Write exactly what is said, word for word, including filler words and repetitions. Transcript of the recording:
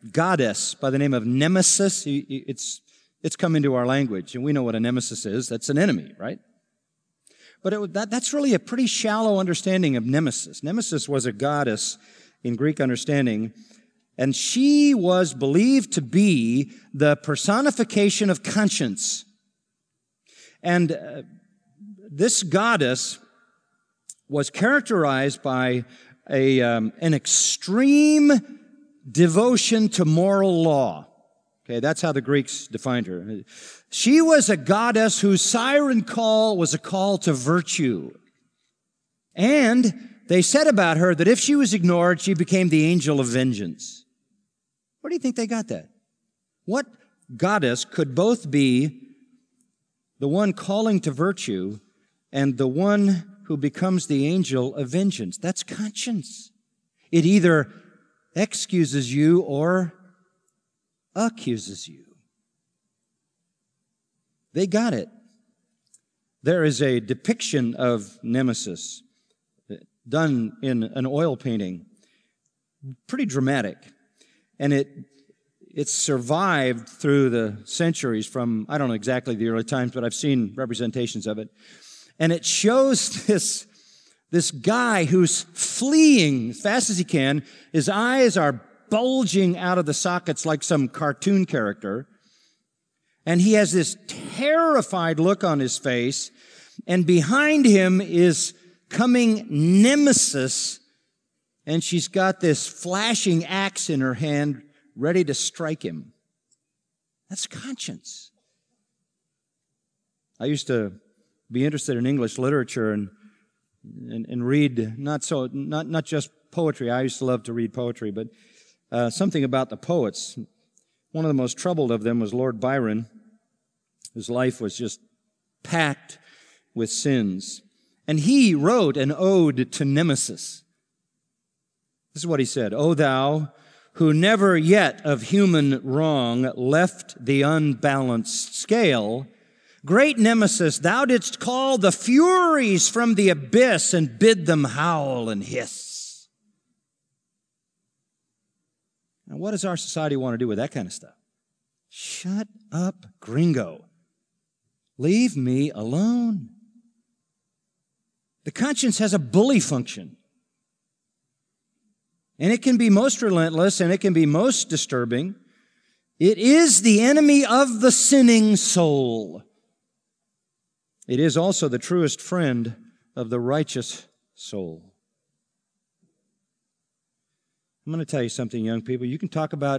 goddess by the name of Nemesis. It's, it's come into our language, and we know what a nemesis is. That's an enemy, right? But it, that, that's really a pretty shallow understanding of Nemesis. Nemesis was a goddess in Greek understanding, and she was believed to be the personification of conscience. And uh, this goddess was characterized by a, um, an extreme devotion to moral law. Okay, that's how the Greeks defined her. She was a goddess whose siren call was a call to virtue. And they said about her that if she was ignored, she became the angel of vengeance. Where do you think they got that? What goddess could both be the one calling to virtue and the one who becomes the angel of vengeance? That's conscience. It either excuses you or accuses you. They got it. There is a depiction of Nemesis done in an oil painting, pretty dramatic, and it it's survived through the centuries from, I don't know exactly the early times, but I've seen representations of it, and it shows this this guy who's fleeing as fast as he can. His eyes are bulging out of the sockets like some cartoon character. And he has this terrified look on his face. And behind him is coming Nemesis. And she's got this flashing axe in her hand, ready to strike him. That's conscience. I used to be interested in English literature and and, and read not so not not just poetry. I used to love to read poetry, but Uh, something about the poets. One of the most troubled of them was Lord Byron, whose life was just packed with sins. And he wrote an ode to Nemesis. This is what he said: "O thou, who never yet of human wrong left the unbalanced scale, great Nemesis, thou didst call the furies from the abyss and bid them howl and hiss." Now, what does our society want to do with that kind of stuff? Shut up, gringo. Leave me alone. The conscience has a bully function. And it can be most relentless and it can be most disturbing. It is the enemy of the sinning soul. It is also the truest friend of the righteous soul. I'm going to tell you something, young people. You can talk about